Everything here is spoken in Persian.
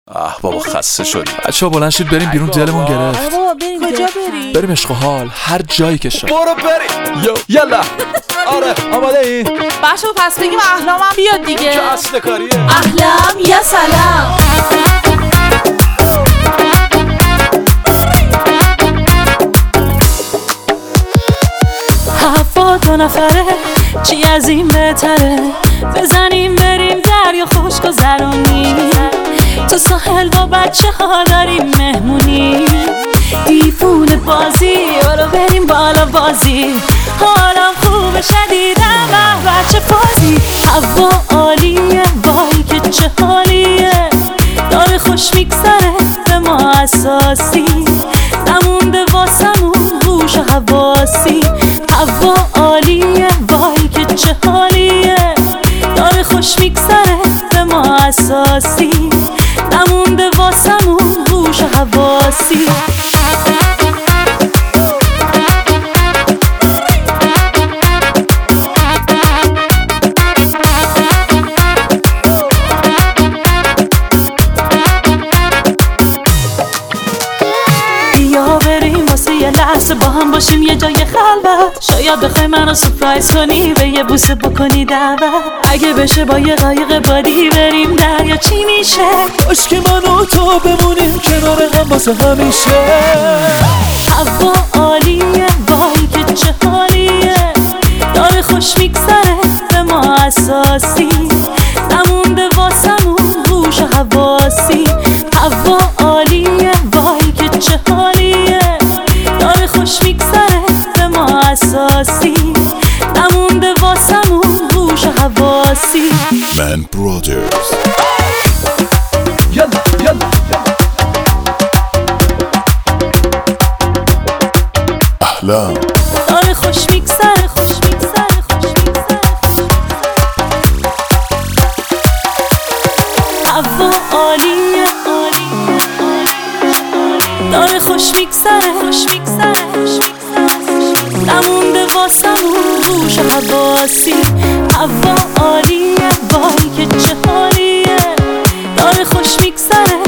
بابا خسته شدیم. بچه‌ها بلند شید بریم بیرون، دلمون گرفت. بابا بریم. کجا بریم؟ بریم عشق و حال، هر جایی که شد. برو بریم. یلا. آره آماده ای؟ بچه‌ها پس بگیم احلامم بیاد دیگه. چه اصل کاریه؟ احلام یا سلام. هوا 2 نفره چی از این بهتره، بزنیم بریم دریا خوش گذرونیم، تو ساحل با بچه ها داریم مهمونی، دیفونه بازی برو بریم بالا بازی، حالم خوب شدیدم به بچه بازی، هوا عالیه وای که چه حالیه، داره خوش میگذره به ما اساسی، نمونده واسمون هوش و حواسی، هوا عالیه وای که چه حالیه، داره خوش میگذره به ما اساسی، نمونده واسمون هوش و حواسی. یه لحظه با هم باشیم یه جای خلوت، شاید بخوای منو سورپرایز کنی، به یه بوسه بکنی دعوت، اگه بشه با یه قایق بادی بریم دریا چی میشه، باش که من و تو بمونیم کنار هم واسه همیشه، هوا عالیه وای که چه حالیه، داره خوش میگذره به ما اساسی، نمونده واسمون هوش و حواسی، هوا عالیه وای که چه حالیه، داره خوش میگذره به ما اساسی، نمونده واسمون هوش و حواسی. من برادرز. یلا احلام داره خوش میگذره هوا عالیه داره خوش میگذره نمونده واسمون هوش و حواسی، هوا عالیه وای که چه حالیه، داره خوش میگذره